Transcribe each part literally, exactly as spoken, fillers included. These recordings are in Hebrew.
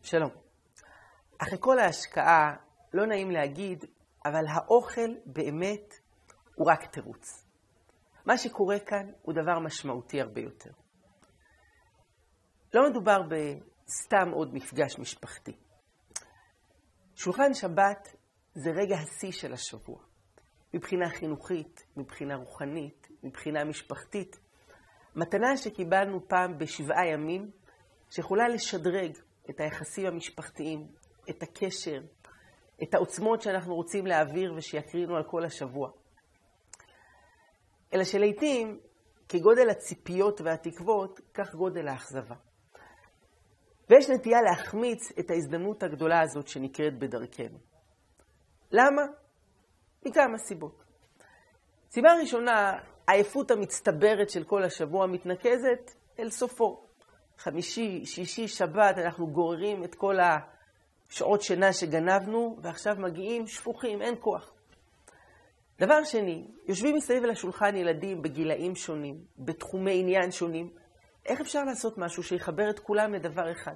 שלום. אחרי כל ההשקעה, לא נעים להגיד, אבל האוכל באמת הוא רק תירוץ. מה שקורה כאן הוא דבר משמעותי הרבה יותר. לא מדובר בסתם עוד מפגש משפחתי. שולחן שבת זה רגע השיא של השבוע. מבחינה חינוכית, מבחינה רוחנית, מבחינה משפחתית. מתנה שקיבלנו פעם בשבעה ימים, שיכולה לשדרג את היחסים המשפחתיים, את הקשר, את העוצמות שאנחנו רוצים להעביר ושיקרינו על כל השבוע. אלא שלעיתים, כגודל הציפיות והתקוות, כך גודל האכזבה. ויש נטייה להחמיץ את ההזדמנות הגדולה הזאת שנקראת בדרכנו. למה? מכמה סיבות. סיבה ראשונה, העייפות המצטברת של כל השבוע מתנקזת אל סופו. חמישי, שישי, שבת, אנחנו גוררים את כל השעות שינה שגנבנו, ועכשיו מגיעים שפוכים, אין כוח. דבר שני, יושבים מסביב לשולחן ילדים בגילאים שונים, בתחומי עניין שונים. איך אפשר לעשות משהו שיחבר את כולם לדבר אחד?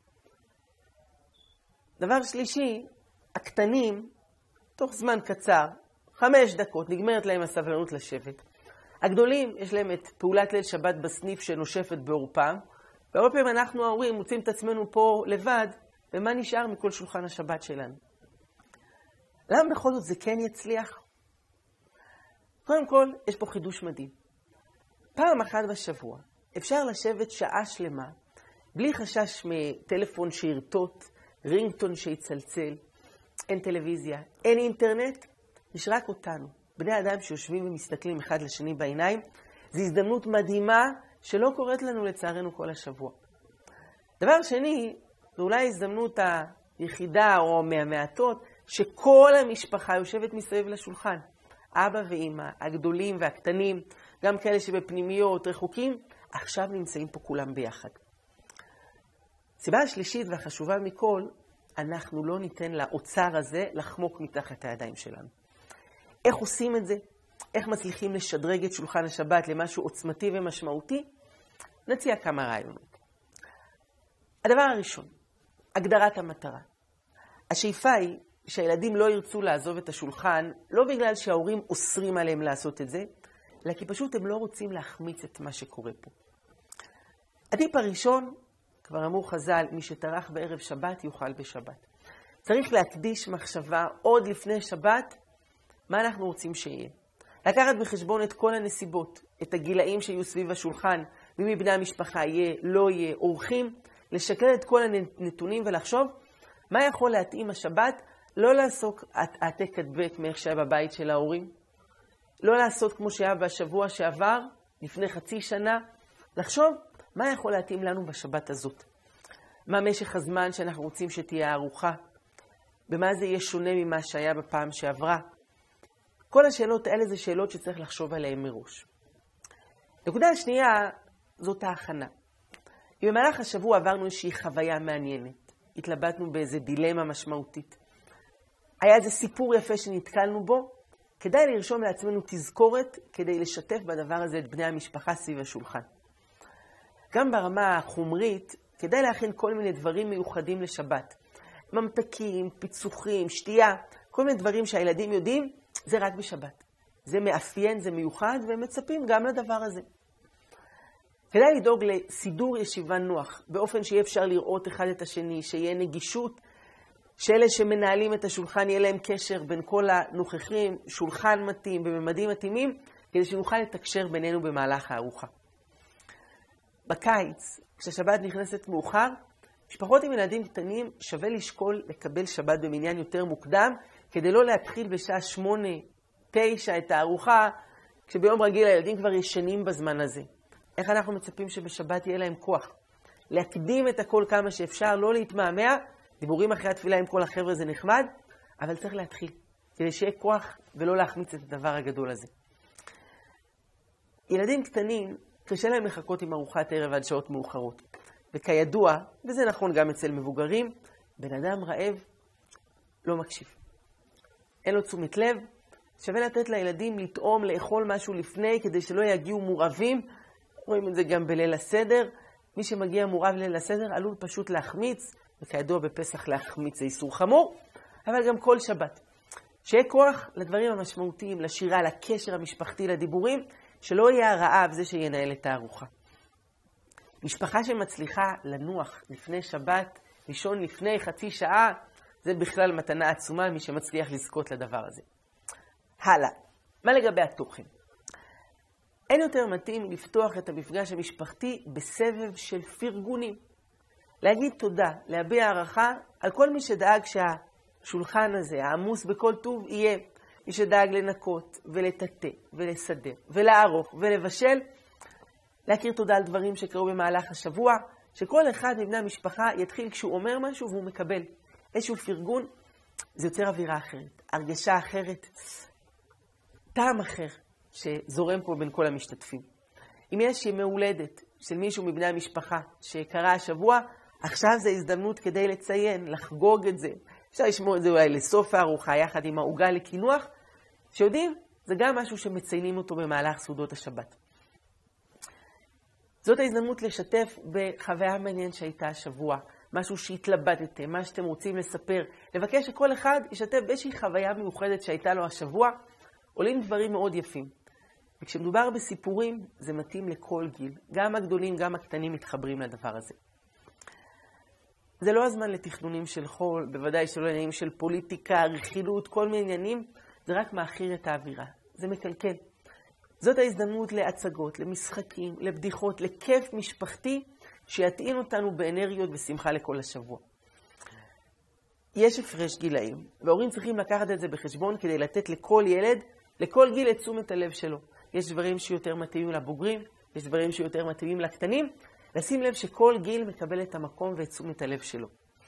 דבר שלישי, הקטנים, תוך זמן קצר, חמש דקות, נגמרת להם הסבלנות לשבת. הגדולים, יש להם את פעולת ליל שבת בסניף שנושפת בעורפם, והרבה פעמים אנחנו ההורים מוצאים את עצמנו פה לבד, ומה נשאר מכל שולחן השבת שלנו? למה בכל זאת זה כן יצליח? קודם כל, יש פה חידוש מדהים. פעם אחת בשבוע, אפשר לשבת שעה שלמה, בלי חשש מטלפון שירטוט, רינגטון שיצלצל, אין טלוויזיה, אין אינטרנט, יש רק אותנו, בני אדם שיושבים ומסתכלים אחד לשני בעיניים. זו הזדמנות מדהימה שלא קורית לנו לצערנו כל השבוע. דבר שני, זו אולי הזדמנות היחידה או מהמעטות, שכל המשפחה יושבת מסביב לשולחן. אבא ואמא, הגדולים והקטנים, גם כאלה שבפנימיות, רחוקים, עכשיו נמצאים פה כולם ביחד. סיבה השלישית והחשובה מכל, אנחנו לא ניתן לאוצר הזה לחמוק מתחת הידיים שלנו. איך עושים את זה? איך מצליחים לשדרג את שולחן השבת למשהו עוצמתי ומשמעותי? נציע כמה רעיונות. הדבר הראשון, הגדרת המטרה. השאיפה היא שהילדים לא ירצו לעזוב את השולחן, לא בגלל שההורים אוסרים עליהם לעשות את זה, אלא כי פשוט הם לא רוצים להחמיץ את מה שקורה פה. הטיפ הראשון, כבר אמרו חז"ל, מי שטרח בערב שבת יאכל בשבת. צריך להקדיש מחשבה עוד לפני שבת, מה אנחנו רוצים שיהיה. לקחת בחשבון את כל הנסיבות, את הגילאים שיהיו סביב השולחן, מי מבני המשפחה יהיה, לא יהיה, אורחים, לשקלל את כל הנתונים ולחשוב מה יכול להתאים השבת, לא לעסוק העתק הדבק מאיך שהיה בבית של ההורים, לא לעשות כמו שהיה בשבוע שעבר, לפני חצי שנה, לחשוב מה יכול להתאים לנו בשבת הזאת. מה משך הזמן שאנחנו רוצים שתהיה ארוחה, במה זה יהיה שונה ממה שהיה בפעם שעברה. כל השאלות האלה זה שאלות שצריך לחשוב עליהן מראש. נקודה השנייה זאת ההכנה. אם במהלך השבוע עברנו איזושהי חוויה מעניינת, התלבטנו באיזה דילמה משמעותית, היה איזה סיפור יפה שנתקלנו בו, כדאי לרשום לעצמנו תזכורת כדי לשתף בדבר הזה את בני המשפחה סביב השולחן. גם ברמה החומרית, כדאי להכין כל מיני דברים מיוחדים לשבת. ממתקים, פיצוחים, שתייה, כל מיני דברים שהילדים יודעים, זה רק בשבת. זה מאפיין, זה מיוחד, והם מצפים גם לדבר הזה. כדאי לדאוג לסידור ישיבה נוח, באופן שיהיה אפשר לראות אחד את השני, שיהיה נגישות, שאלה שמנהלים את השולחן יהיה להם קשר בין כל הנוכחים, שולחן מתאים, בממדים מתאימים, כדי שנוכל לתקשר בינינו במהלך הארוחה. בקיץ, כשהשבת נכנסת מאוחר, משפחות עם ילדים קטנים שווה לשקול לקבל שבת במניין יותר מוקדם, כדי לא להתחיל בשעה שמונה, תשע את הארוחה, כשביום רגיל הילדים כבר ישנים בזמן הזה. איך אנחנו מצפים שבשבת יהיה להם כוח? להקדים את הכל כמה שאפשר, לא להתמהמה, דיבורים אחרי התפילה עם כל החבר'ה זה נחמד, אבל צריך להתחיל, כדי שיהיה כוח ולא להחמיץ את הדבר הגדול הזה. ילדים קטנים, קשה להם לחכות עם ארוחת ערב עד שעות מאוחרות. וכידוע, וזה נכון גם אצל מבוגרים, בן אדם רעב לא מקשיב. אין לו תשומת לב, שווה לתת לילדים לטעום, לאכול משהו לפני, כדי שלא יגיעו מורעבים. רואים את זה גם בליל הסדר. מי שמגיע מורב ליל הסדר עלול פשוט להחמיץ, וכידוע בפסח להחמיץ זה איסור חמור, אבל גם כל שבת. שיהיה כוח לדברים המשמעותיים, לשירה, לקשר המשפחתי, לדיבורים, שלא יהיה הרעב זה שינהל את הארוחה. משפחה שמצליחה לנוח לפני שבת, לישון לפני חצי שעה, זה בכלל מתנה עצומה מי שמצליח לזכות לדבר הזה. הלאה, מה לגבי התוכן? אין יותר מתאים לפתוח את המפגש המשפחתי בסבב של פרגונים. להגיד תודה, להביע הערכה על כל מי שדאג שהשולחן הזה, העמוס בכל טוב, יהיה מי שדאג לנקות ולטאטא ולסדר ולערוך ולבשל. להכיר תודה על דברים שקרו במהלך השבוע, שכל אחד מבני המשפחה יתחיל כשהוא אומר משהו והוא מקבל איזשהו פרגון. זה יוצר אווירה אחרת, הרגשה אחרת, טעם אחר שזורם פה בין כל המשתתפים. אם יש ימי הולדת של מישהו מבני המשפחה שקרה השבוע, עכשיו זה הזדמנות כדי לציין, לחגוג את זה. אפשר לשמור את זה אולי לסוף הארוחה יחד עם העוגה לקינוח, שיודעים, זה גם משהו שמציינים אותו במהלך סעודות השבת. זאת ההזדמנות לשתף בחוויה מעניין שהייתה השבוע, משהו שהתלבטתם, מה שאתם רוצים לספר, לבקש שכל אחד ישתף באיזושהי חוויה מיוחדת שהייתה לו השבוע, עולים דברים מאוד יפים. וכשמדובר בסיפורים, זה מתאים לכל גיל. גם הגדולים, גם הקטנים מתחברים לדבר הזה. זה לא הזמן לתכנונים של חול, בוודאי שלא עניינים של פוליטיקה, רכילות, כל מיני עניינים, זה רק מאחיר את האווירה. זה מקלקל. זאת ההזדמנות להצגות, למשחקים, לבדיחות, לכיף משפחתי, שיתאים אותנו באנרגיות ושמחה לכל השבוע. יש הפרש גילאים, וההורים צריכים לקחת את זה בחשבון כדי לתת לכל ילד, לכל גיל את תשומת הלב שלו. יש דברים שיותר מתאימים לבוגרים, יש דברים שיותר מתאימים לקטנים, לשים לב שכל גיל מקבל את המקום ואת תשומת הלב שלו.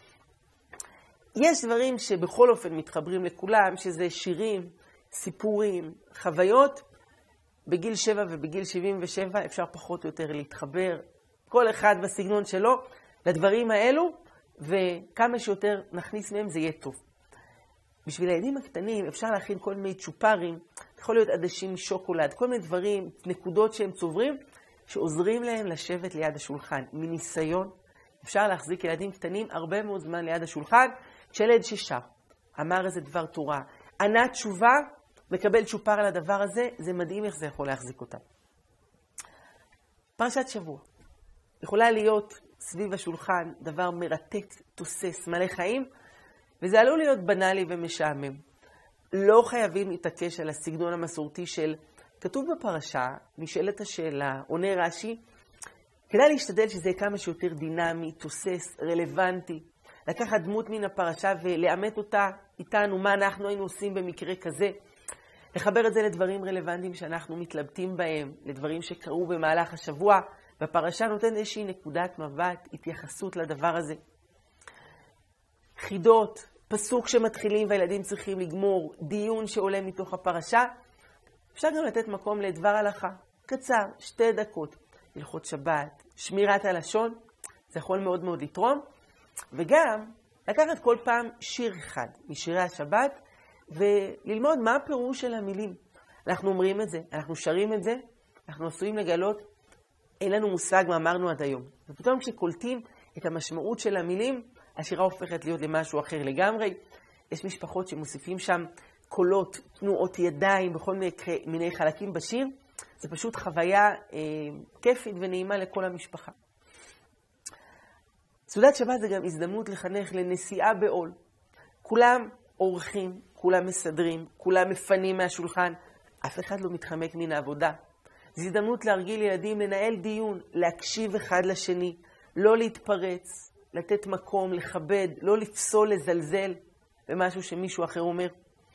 יש דברים שבכל אופן מתחברים לכולם, שזה שירים, סיפורים, חוויות. בגיל שבע ובגיל שבעים ושבע אפשר פחות או יותר להתחבר, כל אחד בסגנון שלו, לדברים האלו, וכמה שיותר נכניס מהם זה יהיה טוב. בשביל הילדים הקטנים אפשר להכין כל מיני צ'ופרים, יכול להיות עדשים שוקולד, כל מיני דברים, נקודות שהם צוברים, שעוזרים להם לשבת ליד השולחן. מניסיון אפשר להחזיק ילדים קטנים הרבה מאוד זמן ליד השולחן, כשילד ששר, אמר איזה דבר תורה, ענה תשובה, מקבל צ'ופר על הדבר הזה, זה מדהים איך זה יכול להחזיק אותם. פרשת שבוע. יכולה להיות סביב השולחן דבר מרתק, תוסס, מלא חיים, וזה עלול להיות בנאלי ומשעמם. לא חייבים להתעקש על הסגנון המסורתי של כתוב בפרשה, נשאלת השאלה, עונה רש"י, כדאי להשתדל שזה יהיה כמה שיותר דינמי, תוסס, רלוונטי, לקחת דמות מן הפרשה ולאמת אותה איתנו, מה אנחנו היינו עושים במקרה כזה, לחבר את זה לדברים רלוונטיים שאנחנו מתלבטים בהם, לדברים שקרו במהלך השבוע, והפרשה נותן איזושהי נקודת מבט, התייחסות לדבר הזה. חידות, פסוק שמתחילים והילדים צריכים לגמור, דיון שעולה מתוך הפרשה, אפשר גם לתת מקום לדבר הלכה, קצר, שתי דקות, הלכות שבת, שמירת הלשון, זה יכול מאוד מאוד לתרום, וגם לקחת כל פעם שיר אחד משירי השבת, וללמוד מה הפירוש של המילים. אנחנו אומרים את זה, אנחנו שרים את זה, אנחנו עשויים לגלות, אין לנו מושג מה אמרנו עד היום. ופתאום כשקולטים את המשמעות של המילים, השירה הופכת להיות למשהו אחר לגמרי. יש משפחות שמוסיפים שם קולות, תנועות ידיים, בכל מיני, מיני חלקים בשיר. זה פשוט חוויה אה, כיפית ונעימה לכל המשפחה. סעודת שבת זה גם הזדמנות לחנך לנסיעה בעול. כולם אורחים, כולם מסדרים, כולם מפנים מהשולחן, אף אחד לא מתחמק מן העבודה. זו הזדמנות להרגיל ילדים לנהל דיון, להקשיב אחד לשני, לא להתפרץ, לתת מקום, לכבד, לא לפסול, לזלזל במשהו שמישהו אחר אומר.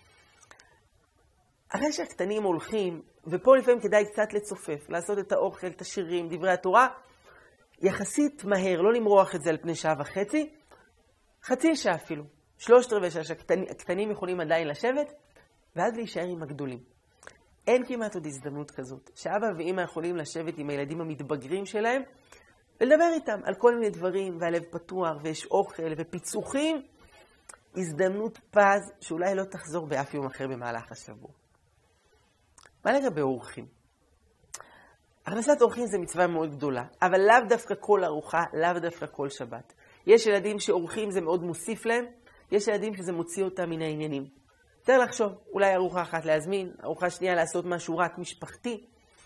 אחרי שהקטנים הולכים, ופה לפעמים כדאי קצת לצופף, לעשות את האוכל, את השירים, דברי התורה, יחסית מהר, לא למרוח את זה על פני שעה וחצי, חצי שעה אפילו, שלושת רבעי שעה שהקטנים יכולים עדיין לשבת, ואז להישאר עם הגדולים. אין כמעט עוד הזדמנות כזאת, שאבא ואמא יכולים לשבת עם הילדים המתבגרים שלהם, ולדבר איתם על כל מיני דברים, והלב פתוח, ויש אוכל ופיצוחים, הזדמנות פז שאולי לא תחזור באף יום אחר במהלך השבוע. מה לגבי אורחים? הכנסת אורחים זה מצווה מאוד גדולה, אבל לאו דווקא כל ארוחה, לאו דווקא כל שבת. יש ילדים שאורחים זה מאוד מוסיף להם, יש ילדים שזה מוציא אותם מן העניינים. יותר לחשוב, אולי ארוחה אחת להזמין, ארוחה שנייה לעשות משהו רק משפחתי.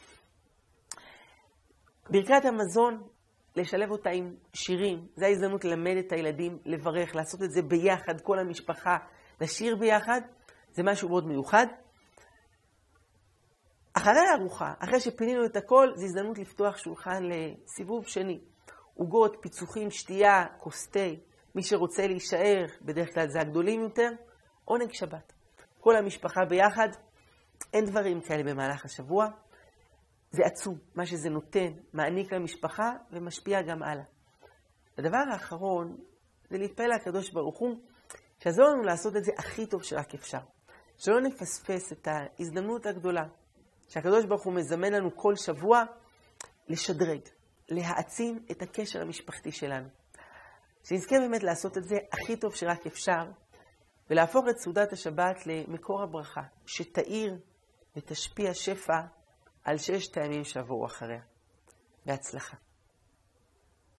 ברכת המזון, לשלב אותה עם שירים, זו ההזדמנות ללמד את הילדים, לברך, לעשות את זה ביחד, כל המשפחה, לשיר ביחד, זה משהו מאוד מיוחד. אחרי הארוחה, אחרי שפינינו את הכל, זו הזדמנות לפתוח שולחן לסיבוב שני. עוגות, פיצוחים, שתייה, כוסתי, מי שרוצה להישאר, בדרך כלל זה הגדולים יותר, עונג שבת. כל המשפחה ביחד, אין דברים כאלה במהלך השבוע. זה עצום, מה שזה נותן, מעניק למשפחה ומשפיע גם הלאה. הדבר האחרון זה להתפעל לקדוש ברוך הוא, שיעזור לנו לעשות את זה הכי טוב שרק אפשר. שלא נפספס את ההזדמנות הגדולה, שהקדוש ברוך הוא מזמן לנו כל שבוע לשדרג, להעצים את הקשר המשפחתי שלנו. שנזכה באמת לעשות את זה הכי טוב שרק אפשר, ולהפוך את סעודת השבת למקור הברכה, שתאיר ותשפיע שפע על ששת הימים שעברו אחריה. בהצלחה.